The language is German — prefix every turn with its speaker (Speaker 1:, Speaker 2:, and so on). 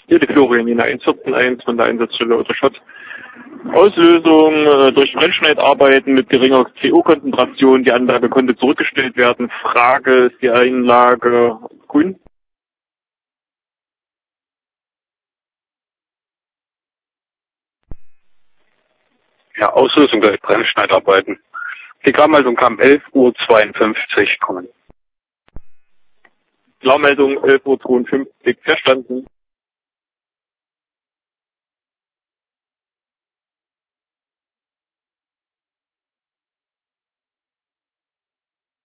Speaker 1: Jede Chlorien 1,1 von der Einsatzstelle Otterschott. Auslösung durch Brennschneidarbeiten mit geringer CO-Konzentration. Die Anlage konnte zurückgestellt werden. Frage, ist die Anlage grün?
Speaker 2: Ja, Auslösung durch Brennschneidarbeiten. Die Klarmeldung kam 11:52 Uhr kommen.
Speaker 1: Klarmeldung 11:52 Uhr, verstanden.